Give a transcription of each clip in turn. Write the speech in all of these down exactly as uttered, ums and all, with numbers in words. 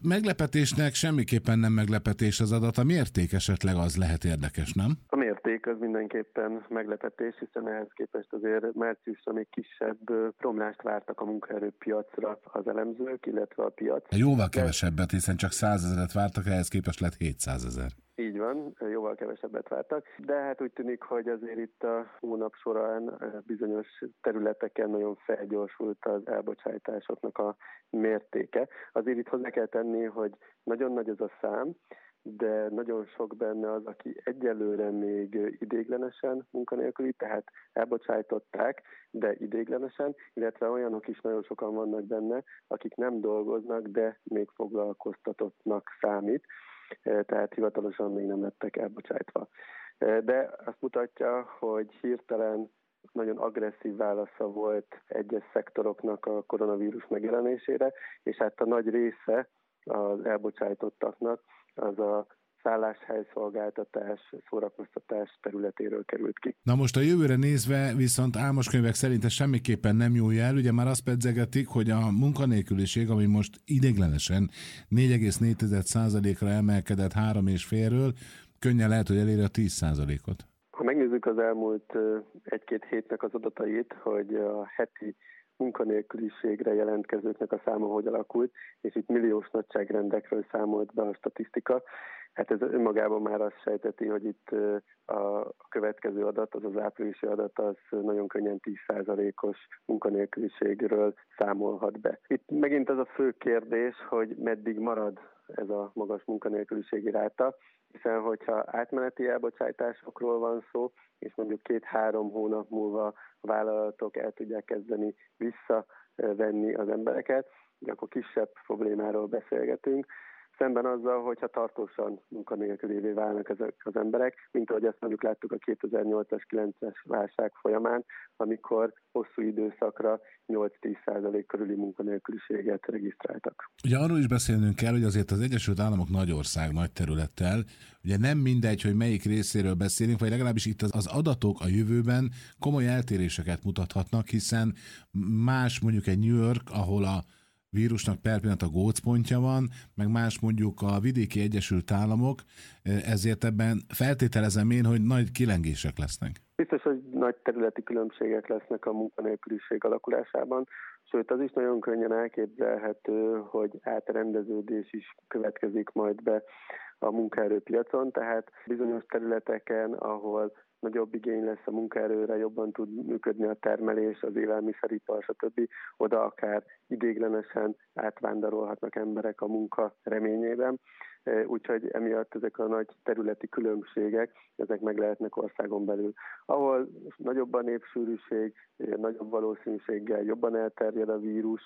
meglepetésnek semmiképpen nem meglepetés az adat, a mérték esetleg az lehet érdekes, nem? A mérték az mindenképpen meglepetés, hiszen ehhez képest azért márciusra még kisebb romlást vártak a munkaerőpiacra az elemzők, illetve a piac. Jóval kevesebbet, hiszen csak százezret vártak, ehhez képest lett hétszázezer. Így van, jóval kevesebbet vártak, de hát úgy tűnik, hogy azért itt a hónap során bizonyos területeken nagyon felgyorsult az elbocsátásoknak a mértéke. Azért itt hozzá kell tenni, hogy nagyon nagy ez a szám, de nagyon sok benne az, aki egyelőre még ideiglenesen munkanélküli, tehát elbocsájtották, de ideiglenesen, illetve olyanok is nagyon sokan vannak benne, akik nem dolgoznak, de még foglalkoztatottnak számít, tehát hivatalosan még nem lettek elbocsájtva. De azt mutatja, hogy hirtelen nagyon agresszív válasza volt egyes szektoroknak a koronavírus megjelenésére, és hát a nagy része az elbocsájtottaknak az a szálláshelyszolgáltatás, szórakoztatás területéről került ki. Na most a jövőre nézve viszont álmos könyvek szerint ez semmiképpen nem jó jel, ugye már azt pedzegetik, hogy a munkanélküliség, ami most ideiglenesen négy egész négy százalékra emelkedett három és félről, könnyen lehet, hogy eléri a tíz százalékot. Ha megnézzük az elmúlt egy-két hétnek az adatait, hogy a heti munkanélküliségre jelentkezőknek a száma hogy alakult, és itt milliós nagyságrendekről számolt be a statisztika. Hát ez önmagában már azt sejteti, hogy itt a következő adat, az az áprilisi adat, az nagyon könnyen tíz százalékos munkanélküliségről számolhat be. Itt megint az a fő kérdés, hogy meddig marad ez a magas munkanélküliségi ráta, hiszen hogyha átmeneti elbocsátásokról van szó, és mondjuk két-három hónap múlva a vállalatok el tudják kezdeni visszavenni az embereket, de akkor kisebb problémáról beszélgetünk, szemben azzal, hogyha tartósan munkanélkülévé válnak ezek az emberek, mint ahogy ezt mondjuk láttuk a kétezer-nyolcas kilences válság folyamán, amikor hosszú időszakra nyolc-tíz százalék körüli munkanélküliséget regisztráltak. Ugye arról is beszélnünk kell, hogy azért az Egyesült Államok nagy ország, nagy területtel, ugye nem mindegy, hogy melyik részéről beszélünk, vagy legalábbis itt az adatok a jövőben komoly eltéréseket mutathatnak, hiszen más mondjuk egy New York, ahol a vírusnak per pillanat a gócpontja van, meg más mondjuk a vidéki Egyesült Államok, ezért ebben feltételezem én, hogy nagy kilengések lesznek. Biztos, hogy nagy területi különbségek lesznek a munkanélküliség alakulásában, sőt az is nagyon könnyen elképzelhető, hogy átrendeződés is következik majd be a munkaerőpiacon, tehát bizonyos területeken, ahol nagyobb igény lesz a munkaerőre, jobban tud működni a termelés, az élelmiszeripar, stb. Oda akár ideiglenesen átvándorolhatnak emberek a munka reményében. Úgyhogy emiatt ezek a nagy területi különbségek, ezek meg lehetnek országon belül. Ahol nagyobb a népsűrűség, nagyobb valószínűséggel jobban elterjed a vírus,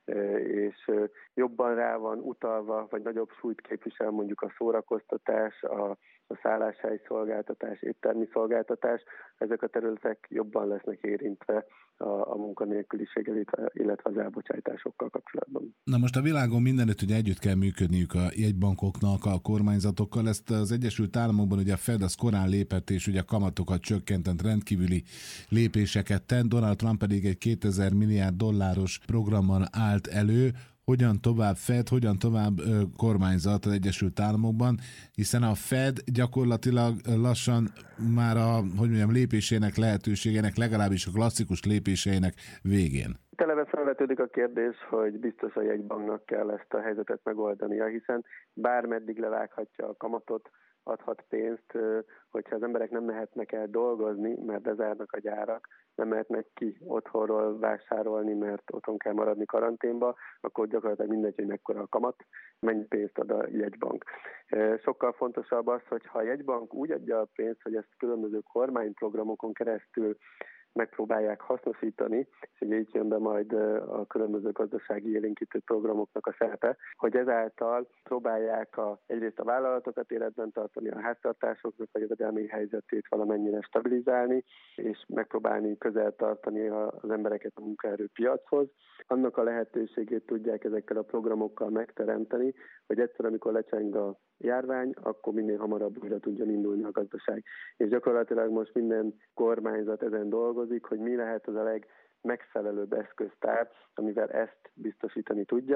és jobban rá van utalva, vagy nagyobb súlyt képvisel mondjuk a szórakoztatás, a, a szálláshelyszolgáltatás, éttermi szolgáltatás, ezek a területek jobban lesznek érintve a, a munkanélküliség, illetve az elbocsátásokkal kapcsolatban. Na most a világon mindenütt ugye együtt kell működniük a jegybankoknak, a kormányzatokkal. Ezt az Egyesült Államokban ugye a Fed az korán lépett, és ugye a kamatokat csökkentett, rendkívüli lépéseket tett. Donald Trump pedig egy kétezer milliárd dolláros programmal állt elő. Hogyan tovább Fed, hogyan tovább ö, kormányzat az Egyesült Államokban, hiszen a Fed gyakorlatilag lassan már a, hogy mondjam, lépésének lehetőségének, legalábbis a klasszikus lépéseinek végén. Televe felvetődik a kérdés, hogy biztos a jegybanknak kell ezt a helyzetet megoldania, hiszen bármeddig levághatja a kamatot, adhat pénzt, hogyha az emberek nem mehetnek el dolgozni, mert bezárnak a gyárak, nem mehetnek ki otthonról vásárolni, mert otthon kell maradni karanténba, akkor gyakorlatilag mindegy, hogy mekkora a kamat, mennyi pénzt ad a jegybank. Sokkal fontosabb az, hogy ha a jegybank úgy adja a pénzt, hogy ezt különböző kormányprogramokon keresztül megpróbálják hasznosítani, és ugye így jön be majd a különböző gazdasági élénkítő programoknak a szerepe, hogy ezáltal próbálják a, egyrészt a vállalatokat életben tartani, a háztartásoknak a jövedelmi helyzetét valamennyire stabilizálni, és megpróbálni közel tartani az embereket a munkaerőpiachoz. Annak a lehetőségét tudják ezekkel a programokkal megteremteni, hogy egyszer, amikor lecseng a járvány, akkor minél hamarabb újra tudjon indulni a gazdaság. És gyakorlatilag most minden kormányzat ezen dolgozik, hogy mi lehet az a legmegfelelőbb eszköztár, amivel ezt biztosítani tudja.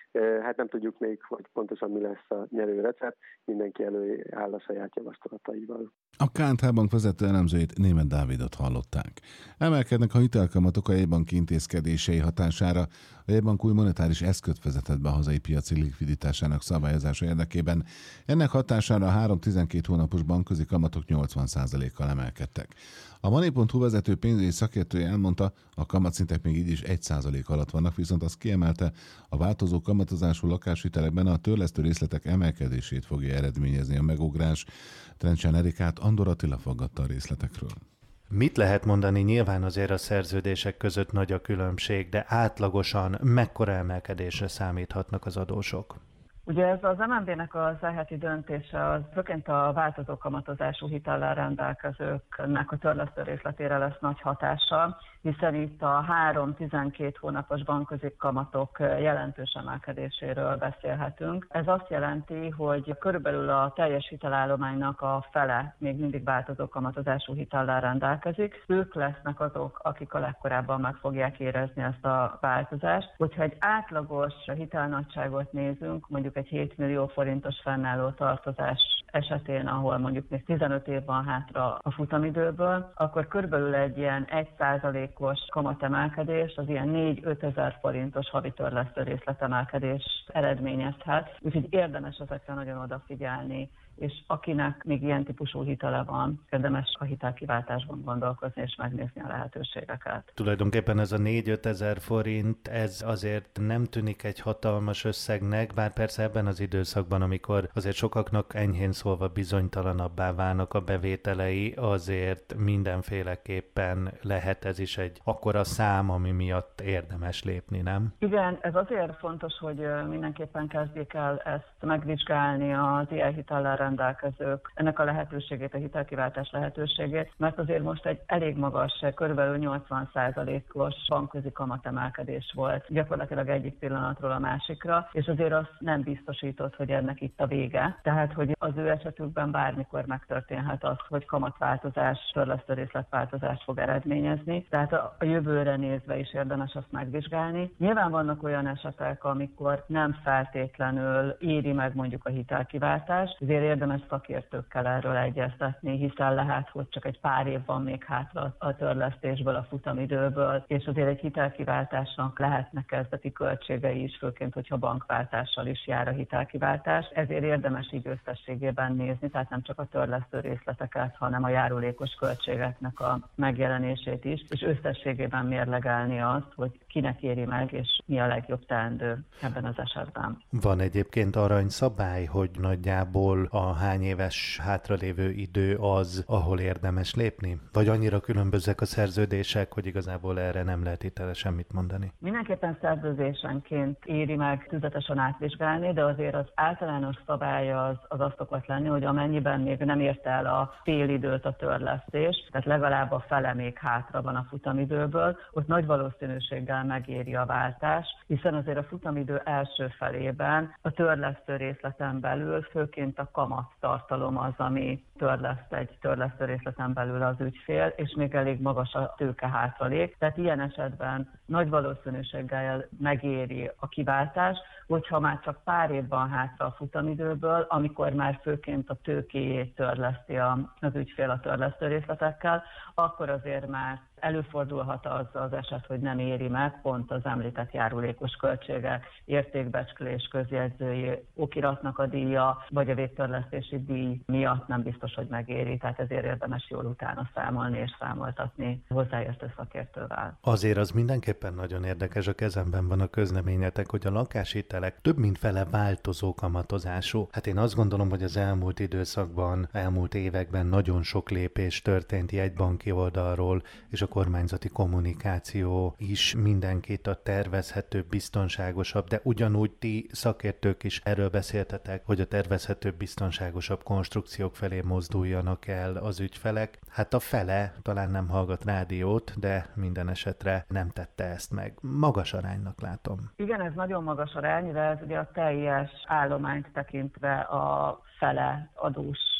Hát nem tudjuk még, hogy pontosan mi lesz a nyerő recept, mindenki előáll a saját javaslataival. A ká en té Bank vezető elemzőjét, Németh Dávidot hallották. Emelkednek a hitelkamatok a jegybank intézkedései hatására. A jegybank új monetáris eszközt vezetett be a hazai piaci likviditásának szabályozása érdekében. Ennek hatására a három-tizenkét hónapos bankközi kamatok nyolcvan százalékkal emelkedtek. A Money pont hu vezető pénzügyi szakértője elmondta, a kamatszintek még így is egy százalék alatt vannak, viszont azt kiemelte, a változó kamatozású lakáshitelekben a törlesztő részletek emelkedését fogja eredményezni a megugrás. Trencsán Erikát Andor Attila faggatta a részletekről. Mit lehet mondani? Nyilván azért a szerződések között nagy a különbség, de átlagosan mekkora emelkedésre számíthatnak az adósok? Ugye ez az em en bé-nek az elheti döntése, az főként a változó kamatozású hitellel rendelkezőknek a törlesztő részletére lesz nagy hatással, hiszen itt a három-tizenkét hónapos bankközi kamatok jelentős emelkedéséről beszélhetünk. Ez azt jelenti, hogy körülbelül a teljes hitelállománynak a fele még mindig változó kamatozású hitellel rendelkezik. Ők lesznek azok, akik a legkorábban meg fogják érezni ezt a változást. Hogyha egy átlagos hitelnagyságot nézünk, mondjuk egy hét millió forintos fennálló tartozás esetén, ahol mondjuk még tizenöt év van hátra a futamidőből, akkor körülbelül egy ilyen egy százalékos kamatemelkedés, az ilyen négy-öt ezer forintos havi törlesztő részletemelkedést eredményezhet. Úgyhogy érdemes ezekre nagyon odafigyelni, és akinek még ilyen típusú hitele van, érdemes a hitelkiváltásban gondolkozni és megnézni a lehetőségeket. Tulajdonképpen ez a négy-öt ezer forint, ez azért nem tűnik egy hatalmas összegnek, bár persze ebben az időszakban, amikor azért sokaknak enyhén szólva bizonytalanabbá válnak a bevételei, azért mindenféleképpen lehet ez is egy akkora szám, ami miatt érdemes lépni, nem? Igen, ez azért fontos, hogy mindenképpen kezdjék el ezt megvizsgálni az ilyen hitellel rendelkezők, ennek a lehetőségét, a hitelkiváltás lehetőségét, mert azért most egy elég magas, körülbelül nyolcvan százalékos bankközi kamatemelkedés volt gyakorlatilag egyik pillanatról a másikra, és azért az nem biztosított, hogy ennek itt a vége. Tehát, hogy az ő esetükben bármikor megtörténhet az, hogy kamatváltozás, törlesztő részletváltozást fog eredményezni. Tehát a jövőre nézve is érdemes azt megvizsgálni. Nyilván vannak olyan esetek, amikor nem feltétlenül éri meg mondjuk a hitelkiváltás, ezért érdemes szakértőkkel erről egyeztetni, hiszen lehet, hogy csak egy pár év van még hátra a törlesztésből, a futamidőből, és azért egy hitelkiváltásnak lehetnek kezdeti költségei is, főként, hogyha bankváltással is jár a hitelkiváltás. Ezért érdemes így összességében nézni, tehát nem csak a törlesztő részleteket, hanem a járulékos költségeknek a megjelenését is, és összességében mérlegelni azt, hogy kinek éri meg, és mi a legjobb teendő ebben az esetben. Van egyébként aranyszabály, hogy nagyjából a hány éves hátralévő idő az, ahol érdemes lépni? Vagy annyira különbözőek a szerződések, hogy igazából erre nem lehet itt erre semmit mondani? Mindenképpen szerződésenként éri meg tüzetesen átvizsgálni, de azért az általános szabály az, az azt szokott lenni, hogy amennyiben még nem ért el a félidőt a törlesztés, tehát legalább a fele még hátra van a futamidőből, ott nagy valószínűséggel megéri a váltás, hiszen azért a futamidő első felében a törlesztő részleten belül főként a kamattartalom az, ami törleszt egy törlesztő részleten belül az ügyfél, és még elég magas a tőke hátralék. Tehát ilyen esetben nagy valószínűséggel megéri a kiváltás, hogyha már csak pár év van hátra a futamidőből, amikor már főként a tőkéjét törleszti az ügyfél a törlesztő részletekkel, akkor azért már előfordulhat az az eset, hogy nem éri meg pont az említett járulékos költségek, értékbecslés, közjegyzői okiratnak a díja, vagy a végtörlesztési díj miatt nem biztos, hogy megéri, tehát ezért érdemes jól utána számolni és számoltatni hozzáértő szakértővel. Azért az mindenképpen nagyon érdekes, a kezemben van a közleményetek, hogy a lakáshitelek több mint fele változó kamatozású. Hát én azt gondolom, hogy az elmúlt időszakban, elmúlt években nagyon sok lépés történt jegybanki oldalról, és a kormányzati kommunikáció is mindenkit a tervezhető, biztonságosabb, de ugyanúgy ti szakértők is erről beszéltetek, hogy a tervezhető, biztonságosabb konstrukciók felé mozduljanak el az ügyfelek. Hát a fele talán nem hallgat rádiót, de minden esetre nem tette ezt meg. Magas aránynak látom. Igen, ez nagyon magas arány, de ez ugye a teljes állományt tekintve a fele adós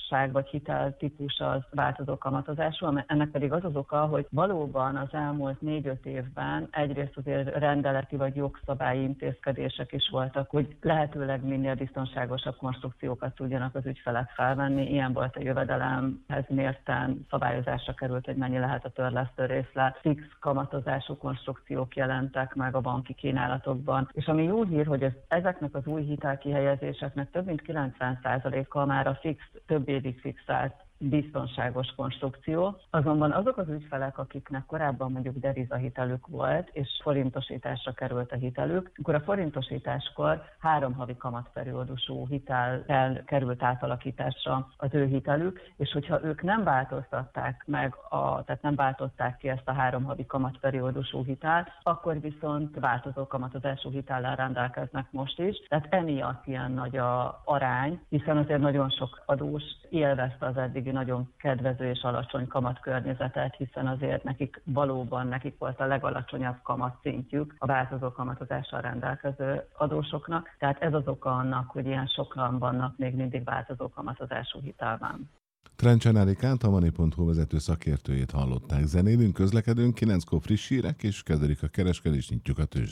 adósság vagy hiteltípus az változó kamatozású, ennek pedig az az oka, hogy valóban az elmúlt négy-öt évben egyrészt azért rendeleti vagy jogszabályi intézkedések is voltak, hogy lehetőleg minél biztonságosabb konstrukciókat tudjanak az ügyfelek felvenni. Ilyen volt a jövedelemhez mérten szabályozásra került, hogy mennyi lehet a törlesztő részlet, fix kamatozású konstrukciók jelentek meg a banki kínálatokban. És ami jó hír, hogy ez, ezeknek az új hitelkihelyezéseknek több mint kilencven százaléka már a fix, több évig fixált biztonságos konstrukció. Azonban azok az ügyfelek, akiknek korábban mondjuk devizahitelük volt, és forintosításra került a hitelük, akkor a forintosításkor három havi kamatperiódusú hiteltel került átalakításra az ő hitelük, és hogyha ők nem változtatták meg, a, tehát nem váltották ki ezt a három havi kamatperiódusú hitelt, akkor viszont változó kamatozású hitellel rendelkeznek most is. Tehát emiatt ilyen nagy a arány, hiszen azért nagyon sok adós élvezte az eddig nagyon kedvező és alacsony kamatkörnyezetet, hiszen azért nekik valóban nekik volt a legalacsonyabb kamatszintjük a változó kamatozással rendelkező adósoknak. Tehát ez az oka annak, hogy ilyen sokan vannak még mindig változó kamatozású hitelben. Trencsen Erikát, a Money pont hu vezető szakértőjét hallották. Zenélünk, közlekedünk, kilenckor friss hírek, és kezdődik a kereskedés, nyitjuk a tőzsdét.